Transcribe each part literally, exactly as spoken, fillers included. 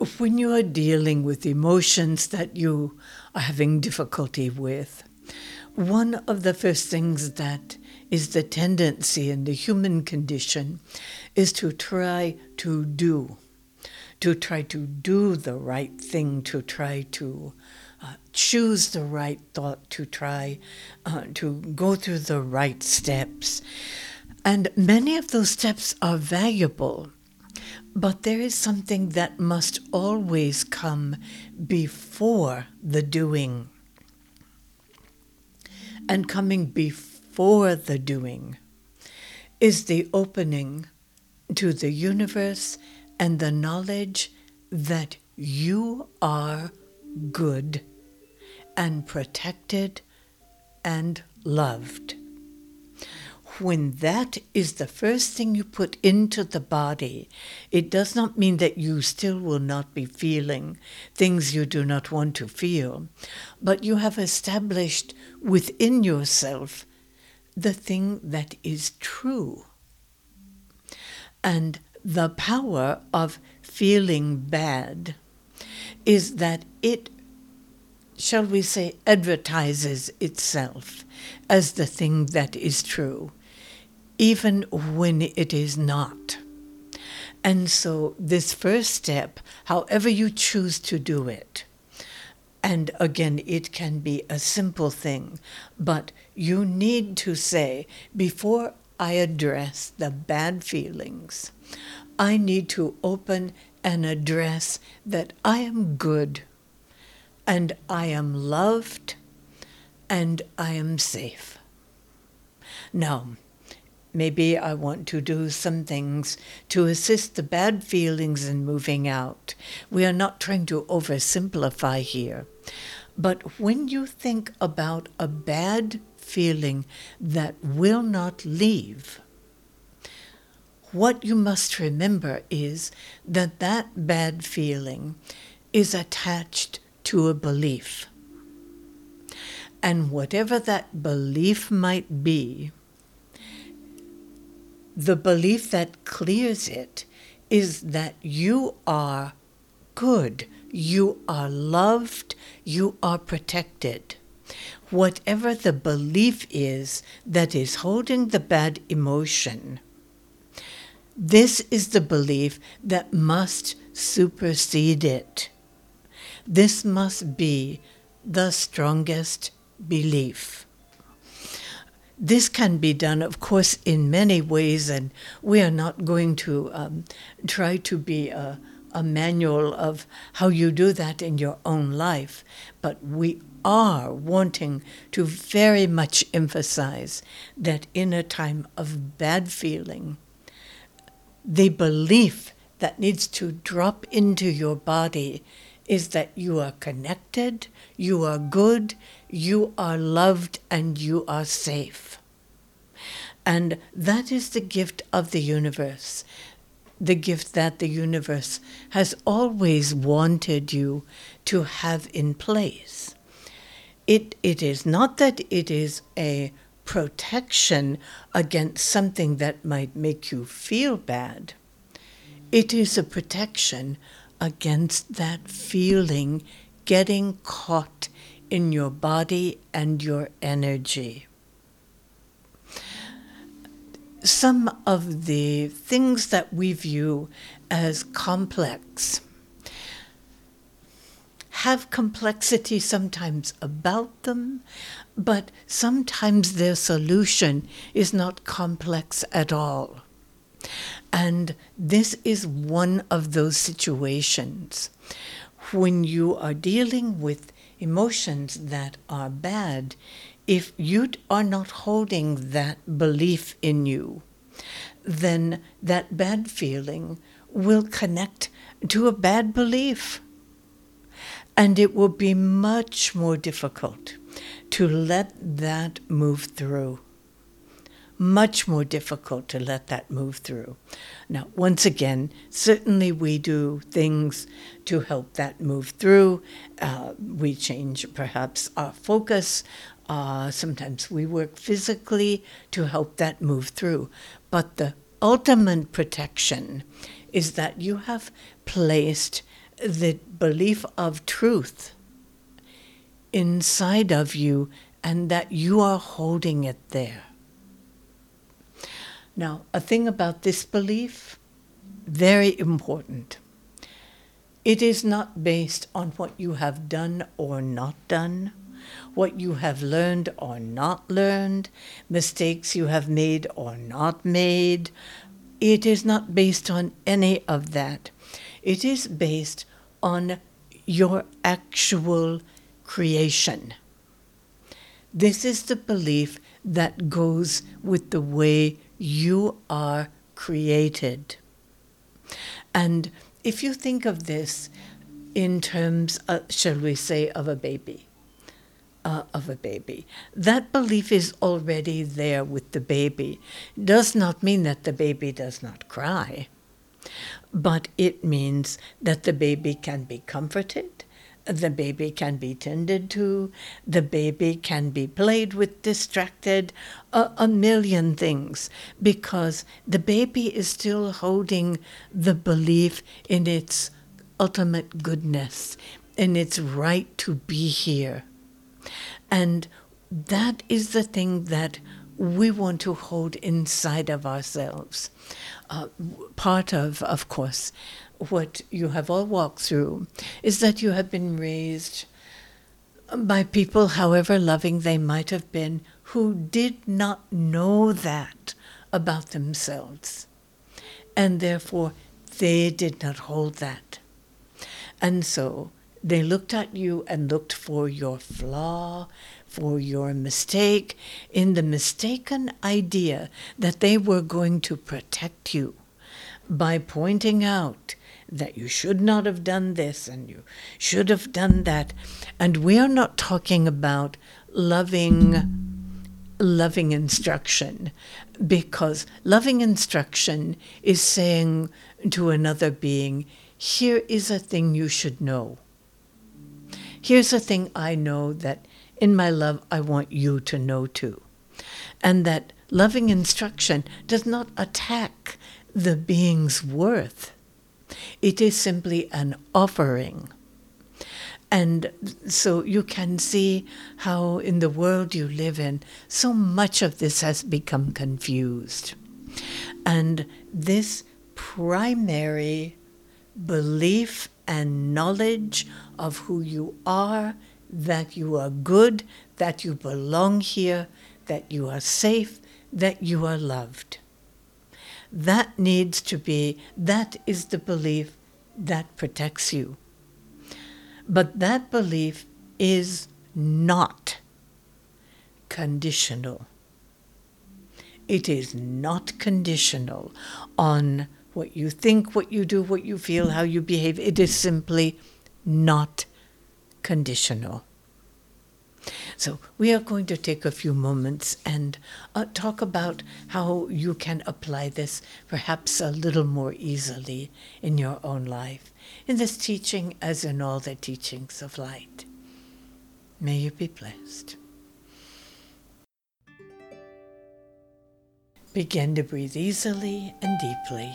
when you are dealing with emotions that you are having difficulty with, one of the first things that is the tendency in the human condition is to try to do, to try to do the right thing, to try to uh, choose the right thought, to try uh, to go through the right steps. And many of those steps are valuable. But there is something that must always come before the doing. And coming before the doing is the opening to the universe and the knowledge that you are good and protected and loved. When that is the first thing you put into the body, it does not mean that you still will not be feeling things you do not want to feel, but you have established within yourself the thing that is true. And the power of feeling bad is that it, shall we say, advertises itself as the thing that is true, even when it is not. And so this first step, however you choose to do it, and again, it can be a simple thing, but you need to say, before I address the bad feelings, I need to open and address that I am good, and I am loved, and I am safe. Now, maybe I want to do some things to assist the bad feelings in moving out. We are not trying to oversimplify here. But when you think about a bad feeling that will not leave, what you must remember is that that bad feeling is attached to a belief. And whatever that belief might be, the belief that clears it is that you are good, you are loved, you are protected. Whatever the belief is that is holding the bad emotion, this is the belief that must supersede it. This must be the strongest belief. This can be done, of course, in many ways, and we are not going to um, try to be a, a manual of how you do that in your own life, but we are wanting to very much emphasize that in a time of bad feeling, the belief that needs to drop into your body is that you are connected, you are good, you are loved, and you are safe. And that is the gift of the universe, the gift that the universe has always wanted you to have in place. It, it is not that it is a protection against something that might make you feel bad. It is a protection against that feeling getting caught in your body and your energy. Some of the things that we view as complex have complexity sometimes about them, but sometimes their solution is not complex at all. And this is one of those situations when you are dealing with emotions that are bad. If you are not holding that belief in you, then that bad feeling will connect to a bad belief. And it will be much more difficult to let that move through. Much more difficult to let that move through. Now, once again, certainly we do things to help that move through. Uh, we change perhaps our focus. Uh, sometimes we work physically to help that move through. But the ultimate protection is that you have placed the belief of truth inside of you, and that you are holding it there. Now, a thing about this belief, very important. It is not based on what you have done or not done, what you have learned or not learned, mistakes you have made or not made. It is not based on any of that. It is based on your actual creation. This is the belief that goes with the way you are created. And if you think of this in terms, uh, shall we say, of a baby, uh, of a baby, that belief is already there with the baby. Does not mean that the baby does not cry, but it means that the baby can be comforted, the baby can be tended to, the baby can be played with, distracted, a, a million things, because the baby is still holding the belief in its ultimate goodness, in its right to be here. And that is the thing that we want to hold inside of ourselves. Uh, part of, of course, what you have all walked through is that you have been raised by people, however loving they might have been, who did not know that about themselves. And therefore, they did not hold that. And so they looked at you and looked for your flaw, for your mistake, in the mistaken idea that they were going to protect you by pointing out that you should not have done this and you should have done that. And we are not talking about loving, loving instruction, because loving instruction is saying to another being, here is a thing you should know. Here's a thing I know that in my love I want you to know too. And that loving instruction does not attack the being's worth. It is simply an offering. And so you can see how in the world you live in, so much of this has become confused. And this primary belief and knowledge of who you are, that you are good, that you belong here, that you are safe, that you are loved. That needs to be, that is the belief that protects you. But that belief is not conditional. It is not conditional on what you think, what you do, what you feel, how you behave. It is simply not conditional. So we are going to take a few moments and uh, talk about how you can apply this perhaps a little more easily in your own life, in this teaching as in all the teachings of light. May you be blessed. Begin to breathe easily and deeply.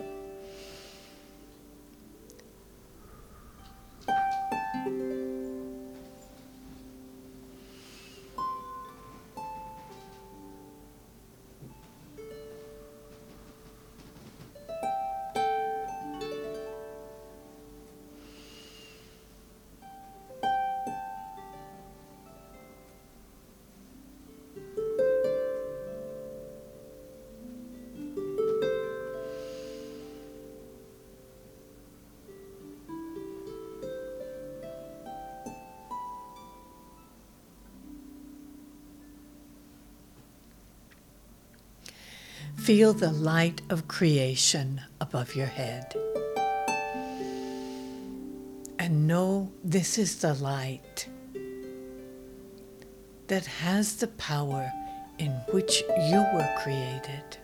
Feel the light of creation above your head. And know this is the light that has the power in which you were created.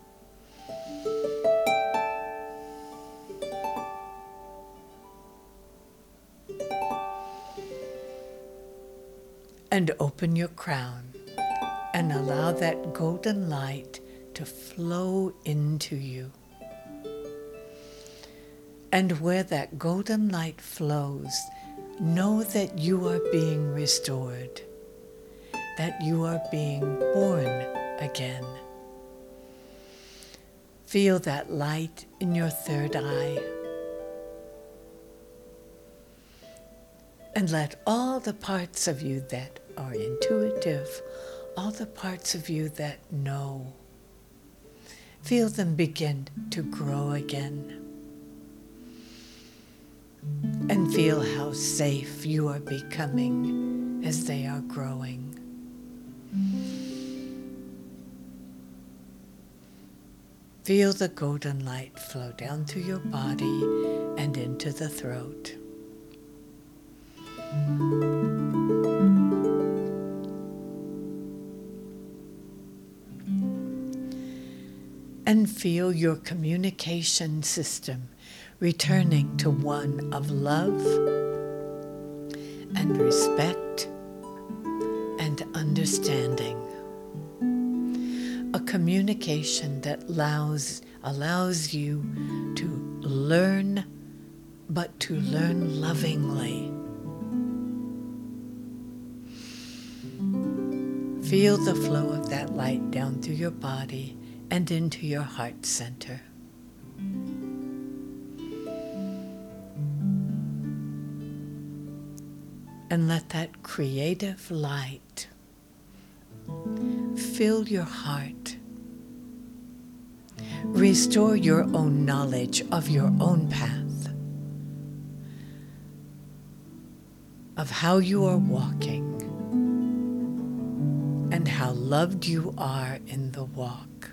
And open your crown and allow that golden light to flow into you. And where that golden light flows, know that you are being restored, that you are being born again. Feel that light in your third eye. And let all the parts of you that are intuitive, all the parts of you that know, feel them begin to grow again. And feel how safe you are becoming as they are growing. Feel the golden light flow down through your body and into the throat. And feel your communication system returning to one of love and respect and understanding. A communication that allows, allows you to learn, but to learn lovingly. Feel the flow of that light down through your body and into your heart center. And let that creative light fill your heart. Restore your own knowledge of your own path, of how you are walking, and how loved you are in the walk.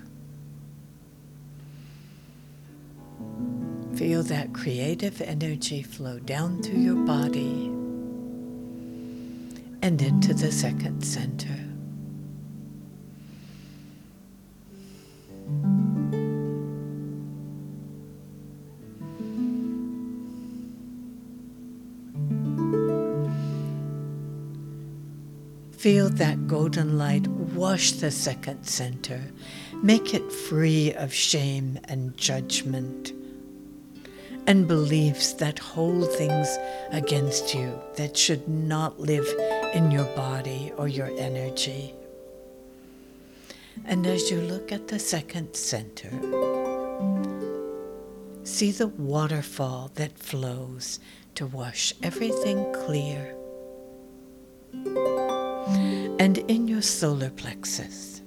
Feel that creative energy flow down through your body and into the second center. Feel that golden light wash the second center. Make it free of shame and judgment and beliefs that hold things against you that should not live in your body or your energy. And as you look at the second center, see the waterfall that flows to wash everything clear. And in your solar plexus,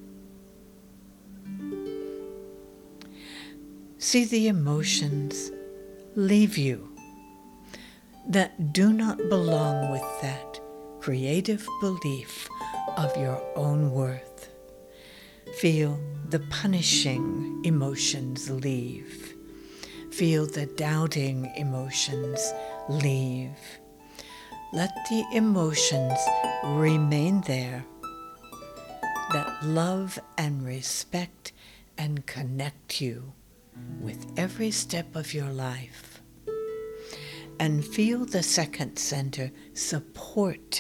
see the emotions leave you that do not belong with that creative belief of your own worth. Feel the punishing emotions leave. Feel the doubting emotions leave. Let the emotions remain there that love and respect and connect you with every step of your life. And feel the second center support,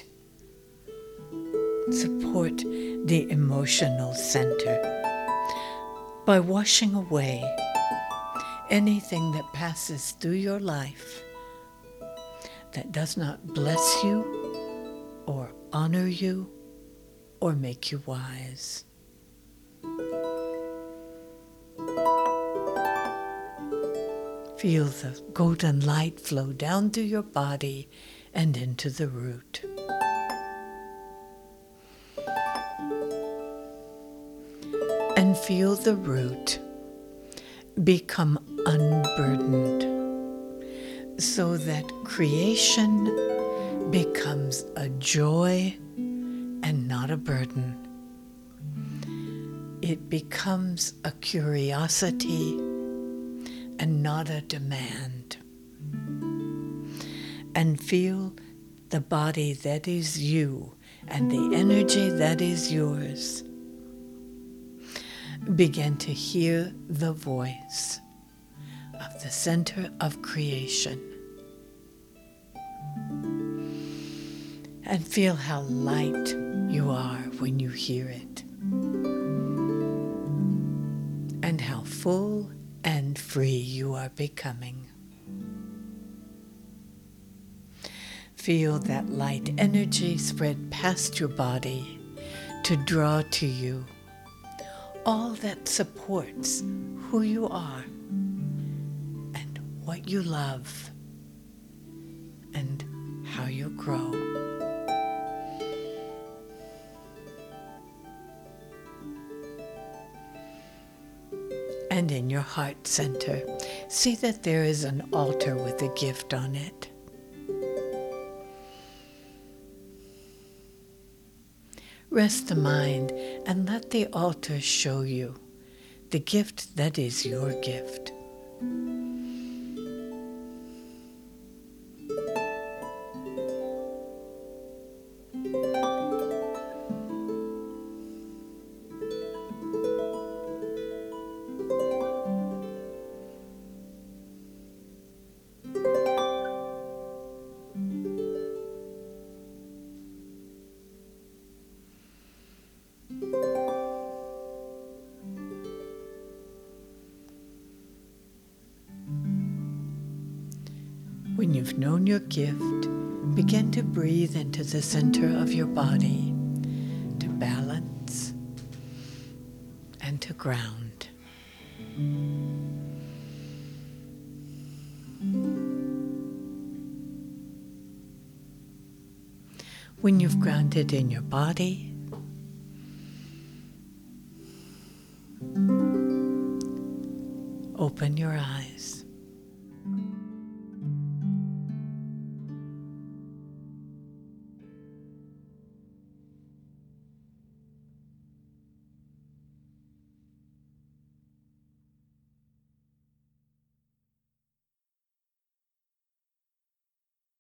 support the emotional center by washing away anything that passes through your life that does not bless you or honor you or make you wise. Feel the golden light flow down through your body and into the root. And feel the root become unburdened so that creation becomes a joy and not a burden. It becomes a curiosity and not a demand. And feel the body that is you and the energy that is yours begin to hear the voice of the center of creation. And feel how light you are when you hear it. And how full and free you are becoming. Feel that light energy spread past your body to draw to you all that supports who you are and what you love and how you grow. And in your heart center, see that there is an altar with a gift on it. Rest the mind and let the altar show you the gift that is your gift. When you've known your gift, begin to breathe into the center of your body to balance and to ground. When you've grounded in your body, open your eyes.